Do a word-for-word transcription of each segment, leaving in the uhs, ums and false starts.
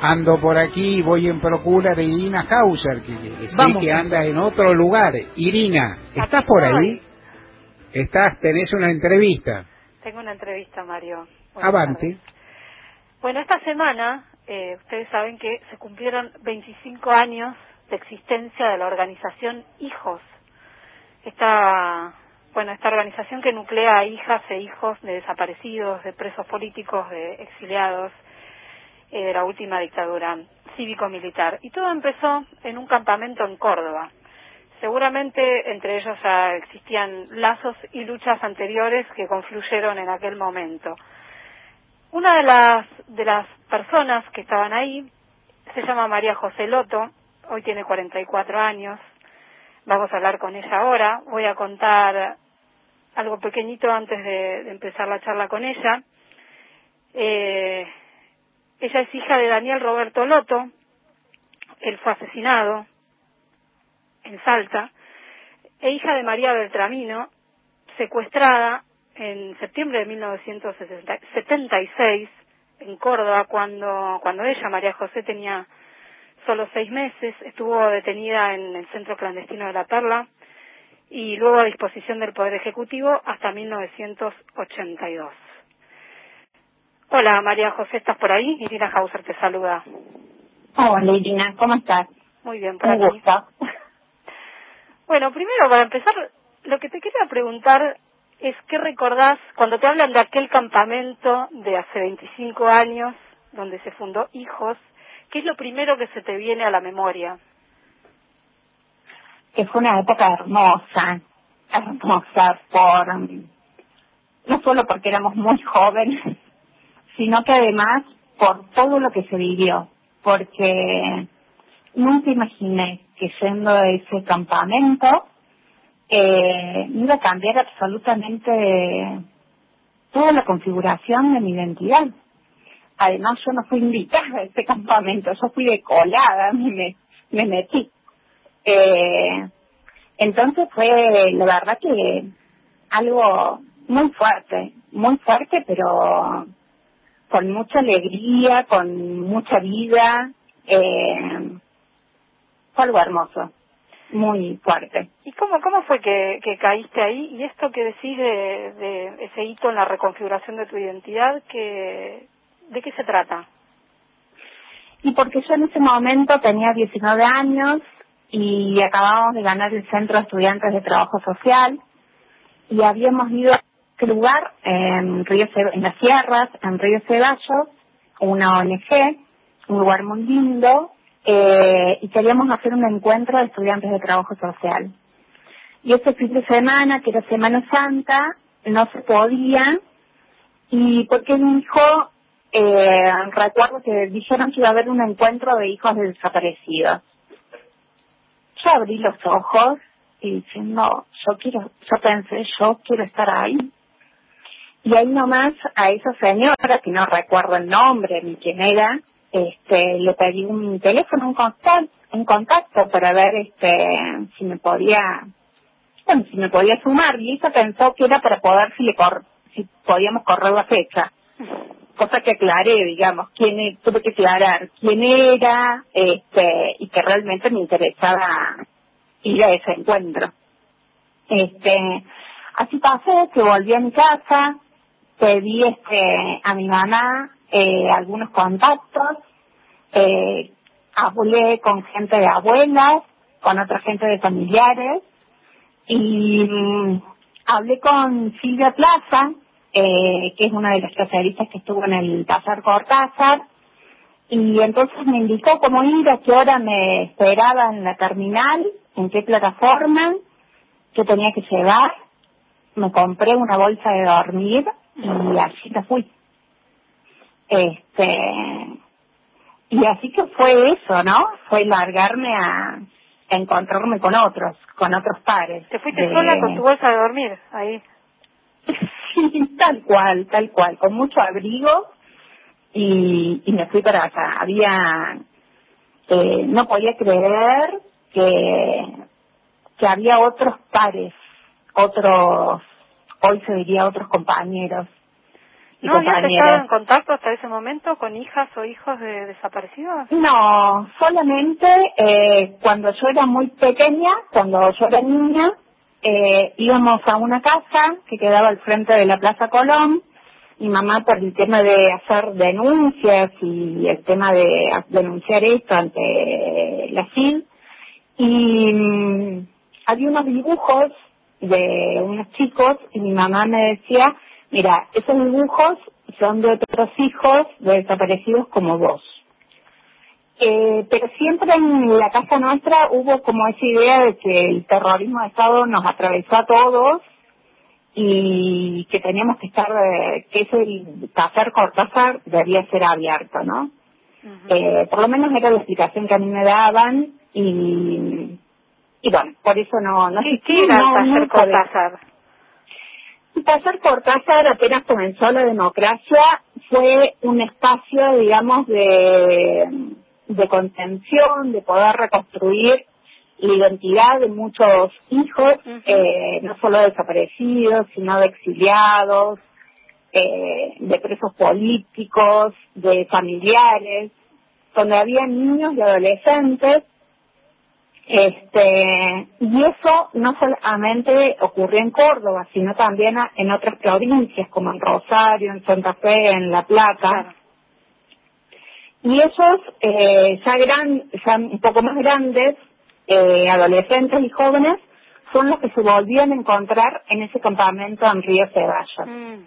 ando por aquí y voy en procura de Irina Hauser, que, que sé Vamos. que anda en otro lugar. Irina, ¿estás Aquí por estoy. ahí? ¿Estás? ¿Tenés una entrevista? Tengo una entrevista, Mario. Buenas Avante. tardes. Bueno, esta semana, eh, ustedes saben que se cumplieron veinticinco años de existencia de la organización Hijos. Esta, bueno, esta organización que nuclea a hijas e hijos de desaparecidos, de presos políticos, de exiliados, eh, de la última dictadura cívico-militar. Y todo empezó en un campamento en Córdoba. Seguramente entre ellos ya existían lazos y luchas anteriores que confluyeron en aquel momento. Una de las de las personas que estaban ahí se llama María José Loto, hoy tiene cuarenta y cuatro años. Vamos a hablar con ella ahora. Voy a contar algo pequeñito antes de, de empezar la charla con ella. Eh, ella es hija de Daniel Roberto Loto. Él fue asesinado en Salta, e hija de María Beltramino, secuestrada en septiembre de mil novecientos setenta y seis en Córdoba, cuando cuando ella, María José, tenía solo seis meses. Estuvo detenida en el centro clandestino de La Perla y luego a disposición del Poder Ejecutivo hasta mil novecientos ochenta y dos. Hola, María José, ¿estás por ahí? Irina Hauser te saluda. Hola, Irina, ¿cómo estás? Muy bien, por Un aquí. gusto. Bueno, primero, para empezar, lo que te quería preguntar es qué recordás cuando te hablan de aquel campamento de hace veinticinco años, donde se fundó Hijos. ¿Qué es lo primero que se te viene a la memoria? Que fue una época hermosa, hermosa por, no solo porque éramos muy jóvenes, sino que además por todo lo que se vivió, porque nunca imaginé que yendo a ese campamento eh, iba a cambiar absolutamente toda la configuración de mi identidad. Además, yo no fui invitada a ese campamento, yo fui de colada, me, me, me metí. Eh, entonces fue, la verdad que algo muy fuerte, muy fuerte, pero con mucha alegría, con mucha vida. Eh, fue algo hermoso, muy fuerte. ¿Y cómo cómo fue que, que caíste ahí? Y esto que decís de, de ese hito en la reconfiguración de tu identidad, que, ¿de qué se trata? Y porque yo en ese momento tenía diecinueve años y acabábamos de ganar el Centro de Estudiantes de Trabajo Social y habíamos ido a ese lugar en, Río, en las Sierras, en Río Ceballos, una O N G, un lugar muy lindo, eh, y queríamos hacer un encuentro de estudiantes de trabajo social. Y ese fin de semana, que era Semana Santa, no se podía, y porque mi hijo, eh, recuerdo que dijeron que iba a haber un encuentro de hijos de desaparecidos. Yo abrí los ojos y diciendo, yo quiero, yo pensé, yo quiero estar ahí. Y ahí nomás a esa señora, que no recuerdo el nombre ni quién era, este, le pedí un teléfono, un contacto, un contacto para ver este, si me podía, bueno, si me podía sumar. Y ella pensó que era para poder si le cor, si podíamos correr la fecha. Cosa que aclaré, digamos, quién e- tuve que aclarar quién era, este, y que realmente me interesaba ir a ese encuentro. Este, así pasó que volví a mi casa, pedí este a mi mamá eh, algunos contactos, eh, hablé con gente de abuelas, con otra gente de familiares, y mm, hablé con Silvia Plaza, eh, que es una de las especialistas que estuvo en el taller Cortázar, y entonces me indicó cómo ir, a qué hora me esperaba en la terminal, en qué plataforma, qué tenía que llevar. Me compré una bolsa de dormir y así me fui. Este, y así que fue eso, ¿no? Fue largarme a, a encontrarme con otros, con otros pares. ¿Te fuiste De... sola con tu bolsa de dormir ahí? Sí, tal cual, tal cual, con mucho abrigo y, y me fui para allá. Había, eh, no podía creer que, que había otros pares, otros, hoy se diría otros compañeros. y ¿No habías compañeros. estado en contacto hasta ese momento con hijas o hijos de desaparecidos? No, solamente eh, cuando yo era muy pequeña, cuando yo era niña, eh, íbamos a una casa que quedaba al frente de la Plaza Colón. Mi mamá, por el tema de hacer denuncias y el tema de denunciar esto ante la C I D, y mmm, había unos dibujos de unos chicos y mi mamá me decía, mira, esos dibujos son de otros hijos de desaparecidos como vos. Eh, pero siempre en la casa nuestra hubo como esa idea de que el terrorismo de Estado nos atravesó a todos y que teníamos que estar, eh, que ese taller Cortázar debía ser abierto, ¿no? Uh-huh. Eh, por lo menos era la explicación que a mí me daban y, y bueno, por eso no... no ¿Y qué era no, el taller Cortázar? El taller Cortázar, apenas comenzó la democracia, fue un espacio, digamos, de, de contención, de poder reconstruir la identidad de muchos hijos, uh-huh. eh, no solo desaparecidos, sino de exiliados, eh, de presos políticos, de familiares, donde había niños y adolescentes, este, y eso no solamente ocurrió en Córdoba, sino también en otras provincias, como en Rosario, en Santa Fe, en La Plata. Claro. Y ellos, eh, ya, gran, ya un poco más grandes, Eh, adolescentes y jóvenes, son los que se volvían a encontrar en ese campamento en Río Ceballos. Mm.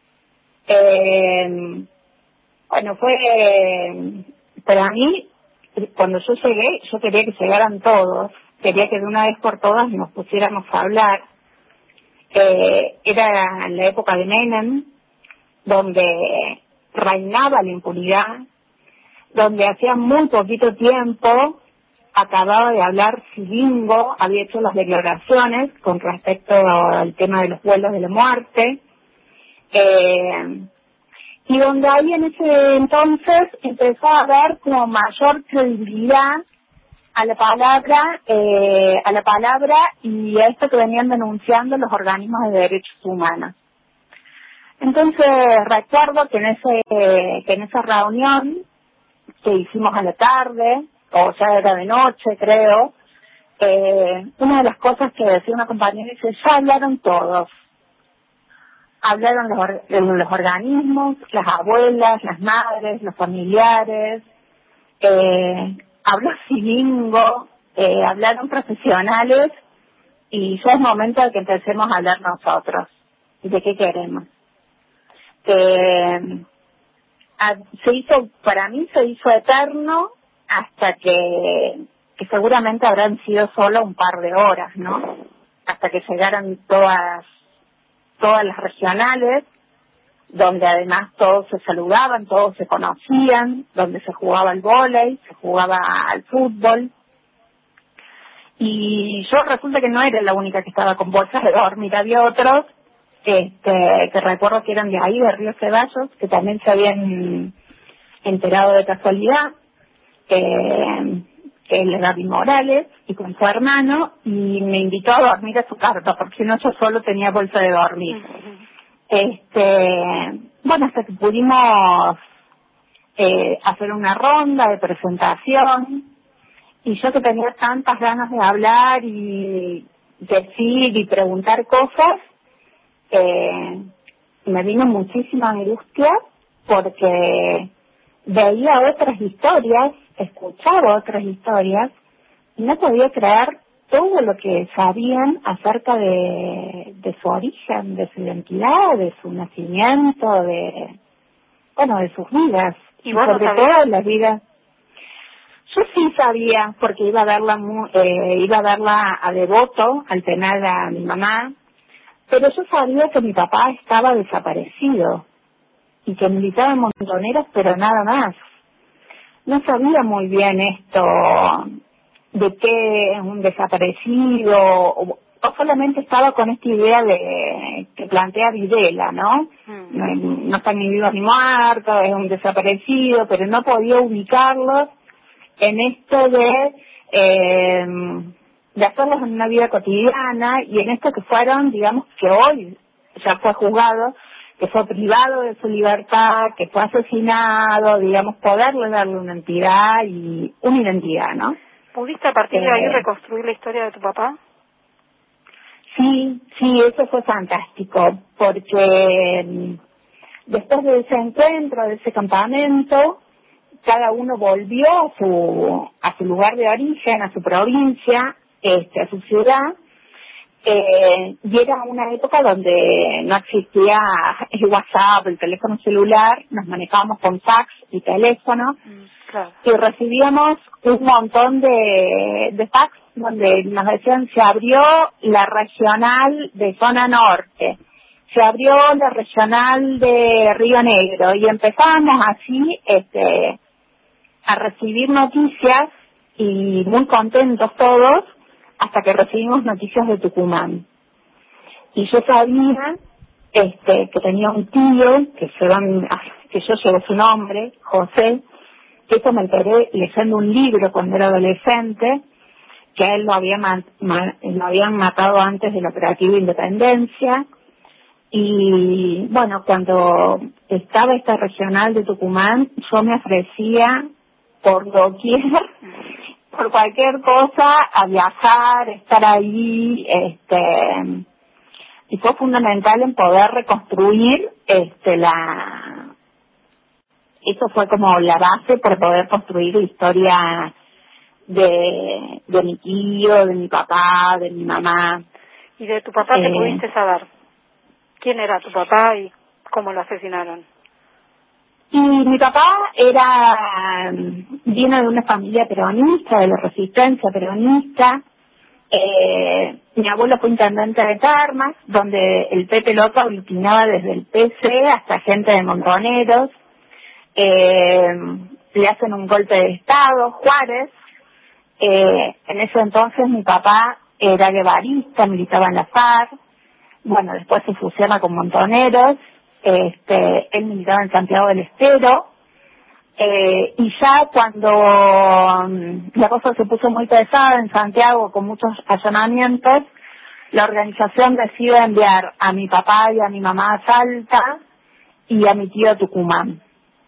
Eh, bueno, fue, eh, para mí, cuando yo llegué, yo quería que llegaran todos, quería que de una vez por todas nos pusiéramos a hablar. Eh, era en la época de Menem, donde reinaba la impunidad, donde hacía muy poquito tiempo acababa de hablar Cilingo, había hecho las declaraciones con respecto al tema de los vuelos de la muerte, eh, y donde ahí en ese entonces empezó a haber como mayor credibilidad a la palabra, eh, a la palabra y a esto que venían denunciando los organismos de derechos humanos. Entonces recuerdo que en ese, que en esa reunión que hicimos a la tarde, o ya era de noche, creo, eh, una de las cosas que decía una compañera dice, ya hablaron todos. Hablaron los, or- los organismos, las abuelas, las madres, los familiares, eh, habló Cilingo, eh, hablaron profesionales, y ya es momento de que empecemos a hablar nosotros. ¿De qué queremos? Que a, se hizo, para mí se hizo eterno, hasta que, que seguramente habrán sido solo un par de horas, ¿no? Hasta que llegaran todas, todas las regionales, donde además todos se saludaban, todos se conocían, donde se jugaba al vóley, se jugaba al fútbol. Y yo resulta que no era la única que estaba con bolsas de dormir, había otros este, que recuerdo que eran de ahí, de Río Ceballos, que también se habían enterado de casualidad, Eh, que él era David Morales, y con su hermano, y me invitó a dormir a su carpa, porque no yo solo tenía bolsa de dormir. Uh-huh. Este, bueno, hasta que pudimos eh, hacer una ronda de presentación, y yo que tenía tantas ganas de hablar y decir y preguntar cosas, eh, me vino muchísima angustia, porque veía otras historias, escuchaba otras historias, y no podía creer todo lo que sabían acerca de, de su origen, de su identidad, de su nacimiento, de, bueno, de sus vidas, y, y sobre no todo las vidas. Yo sí sabía, porque iba a verla, eh, iba a verla a Devoto, al penal a mi mamá, pero yo sabía que mi papá estaba desaparecido, y que militaba en Montoneros, pero nada más. No sabía muy bien esto de qué es un desaparecido, o, o solamente estaba con esta idea de que plantea Videla, ¿no? Mm. No, no están ni vivos ni muertos, es un desaparecido, pero no podía ubicarlos en esto de, eh, de hacerlos en una vida cotidiana, y en esto que fueron, digamos, que hoy ya fue juzgado, que fue privado de su libertad, que fue asesinado, digamos, poderle darle una entidad y una identidad, ¿no? ¿Pudiste a partir de ahí eh, reconstruir la historia de tu papá? Sí, sí, eso fue fantástico, porque después de ese encuentro, de ese campamento, cada uno volvió a su, a su lugar de origen, a su provincia, este, a su ciudad, eh, y era una época donde no existía el WhatsApp, el teléfono celular, nos manejábamos con fax y teléfono, mm, claro. Y recibíamos un montón de, de fax donde nos decían se abrió la regional de zona norte, se abrió la regional de Río Negro, y empezábamos así este a recibir noticias y muy contentos todos hasta que recibimos noticias de Tucumán. Y yo sabía este que tenía un tío que se van, que yo llevo su nombre, José, que eso me enteré leyendo un libro cuando era adolescente, que a él lo, había ma- ma- lo habían matado antes del operativo Independencia. Y bueno, cuando estaba esta regional de Tucumán, yo me ofrecía por doquier, por cualquier cosa, a viajar, estar ahí, este, y fue fundamental en poder reconstruir este la, eso fue como la base para poder construir la historia de, de mi tío, de mi papá, de mi mamá. ¿Y de tu papá te eh, pudiste saber? ¿Quién era tu papá y cómo lo asesinaron? Y mi papá era, viene de una familia peronista, de la resistencia peronista. Eh, mi abuelo fue intendente de Termas, donde el Pepe Loto aglutinaba desde el P C hasta gente de Montoneros. Eh, le hacen un golpe de Estado, Juárez. Eh, en ese entonces mi papá era guevarista, militaba en la FARC. Bueno, después se fusiona con Montoneros. Este, él militaba en Santiago del Estero, eh, y ya cuando um, la cosa se puso muy pesada en Santiago con muchos allanamientos, la organización decide enviar a mi papá y a mi mamá a Salta y a mi tío a Tucumán.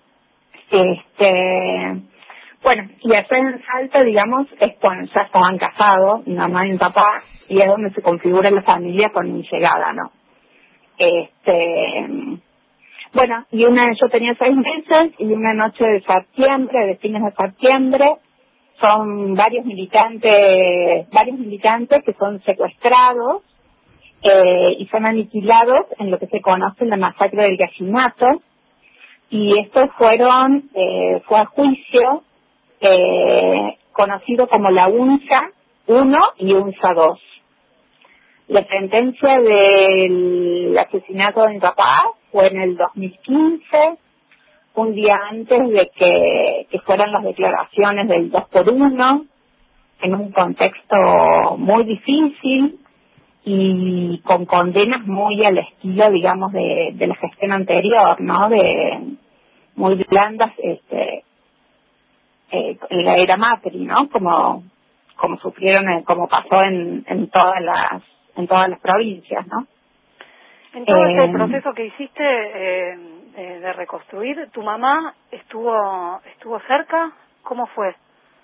Este, bueno, y allá en Salta, digamos, es cuando ya estaban casados, mi mamá y mi papá, y es donde se configura la familia con mi llegada, ¿no? Este, bueno, y una, yo tenía seis meses y una noche de septiembre, de fines de septiembre, son varios militantes, varios militantes que son secuestrados eh, y son aniquilados en lo que se conoce la masacre del Gallinato, y estos fueron, eh, fue a juicio eh, conocido como la UNSA uno y UNSA dos. La sentencia del asesinato de mi papá fue en el dos mil quince, un día antes de que, que fueran las declaraciones del dos por uno, en un contexto muy difícil y con condenas muy al estilo, digamos, de, de la gestión anterior, ¿no? De muy blandas, este, eh, en la era Macri, ¿no? Como, como sufrieron, eh, como pasó en, en todas las en todas las provincias, ¿no? En todo eh, ese proceso que hiciste eh, eh, de reconstruir, ¿tu mamá estuvo estuvo cerca? ¿Cómo fue?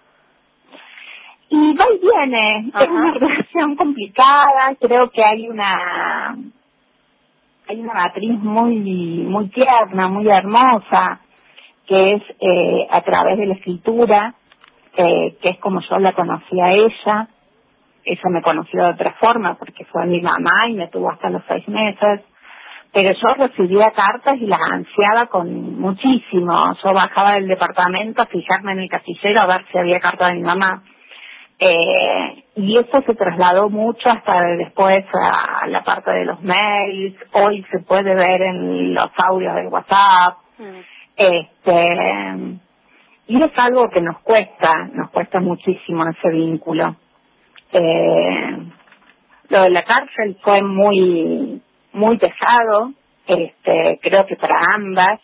Y va y viene, Ajá. Es una relación complicada, creo que hay una hay una matriz muy muy tierna, muy hermosa, que es eh, a través de la escritura, eh, que es como yo la conocí a ella. Ella me conoció de otra forma porque fue mi mamá y me tuvo hasta los seis meses, pero yo recibía cartas y las ansiaba con muchísimo. Yo bajaba del departamento a fijarme en el casillero a ver si había carta de mi mamá. Eh, y eso se trasladó mucho hasta después a la parte de los mails. Hoy se puede ver en los audios de WhatsApp. Mm. Este, y es algo que nos cuesta, nos cuesta muchísimo ese vínculo. Eh, lo de la cárcel fue muy muy pesado, este, creo que para ambas,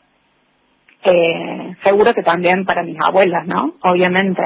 eh, seguro que también para mis abuelas, ¿no? Obviamente.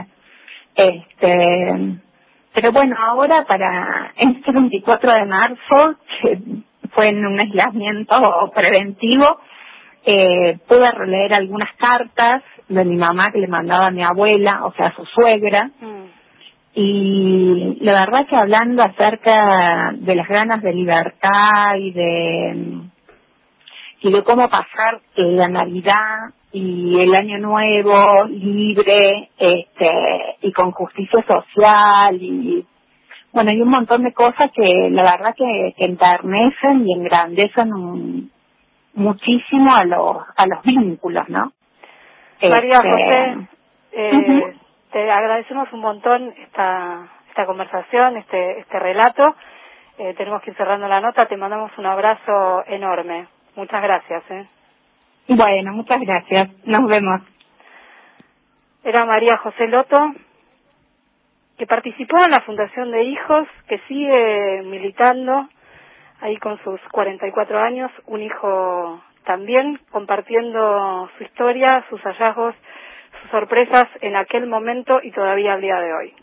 Este, pero bueno, ahora para este veinticuatro de marzo, que fue en un aislamiento preventivo, eh, pude releer algunas cartas de mi mamá que le mandaba a mi abuela, o sea, a su suegra, mm. y la verdad que hablando acerca de las ganas de libertad y de y de cómo pasar la Navidad y el Año Nuevo libre, este, y con justicia social, y bueno, hay un montón de cosas que la verdad que, que enternecen y engrandecen un, muchísimo a los a los vínculos, ¿no? María este, José, eh, uh-huh. te agradecemos un montón esta esta conversación, este este relato. Eh, tenemos que ir cerrando la nota. Te mandamos un abrazo enorme. Muchas gracias. ¿eh? Bueno, muchas gracias. Nos vemos. Era María José Loto, que participó en la Fundación de Hijos, que sigue militando ahí con sus cuarenta y cuatro años, un hijo también compartiendo su historia, sus hallazgos, sus sorpresas en aquel momento y todavía al día de hoy.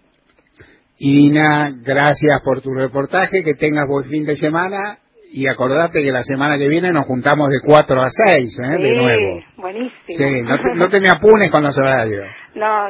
Ina, gracias por tu reportaje, que tengas buen fin de semana y acordate que la semana que viene nos juntamos de cuatro a seis, ¿eh? Sí, de nuevo. Buenísimo. Sí, no te, no te me apunes con los horarios. No.